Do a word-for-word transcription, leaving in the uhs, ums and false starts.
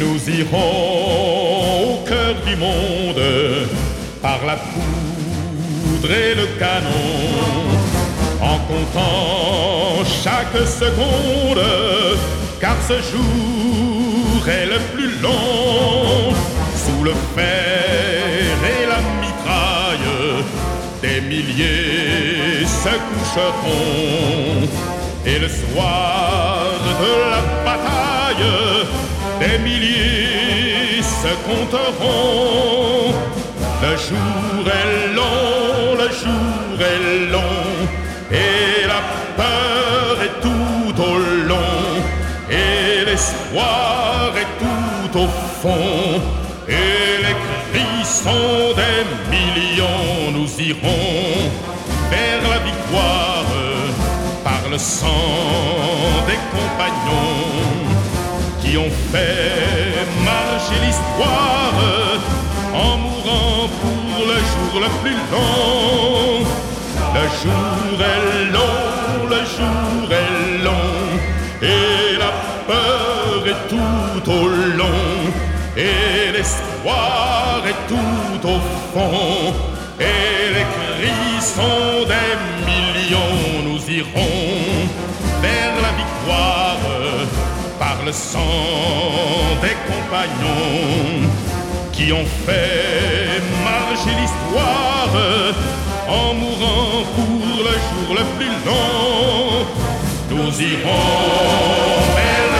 Nous irons au cœur du monde par la poudre et le canon, en comptant chaque seconde, car ce jour est le plus long. Sous le fer et la mitraille, des milliers se coucheront, et le soir de la bataille, des milliers se compteront. Le jour est long, le jour est long, et la peur est tout au long, et l'espoir est tout au fond, et les cris sont des millions. Nous irons vers la victoire par le sang des compagnons qui ont fait marcher l'histoire en mourant pour le jour le plus long. Le jour est long, le jour est long, et la peur est tout au long, et l'espoir est tout au fond, et les cris sont des millions. Nous irons vers la victoire par le sang des compagnons qui ont fait marcher l'histoire en mourant pour le jour le plus long. Nous irons vers la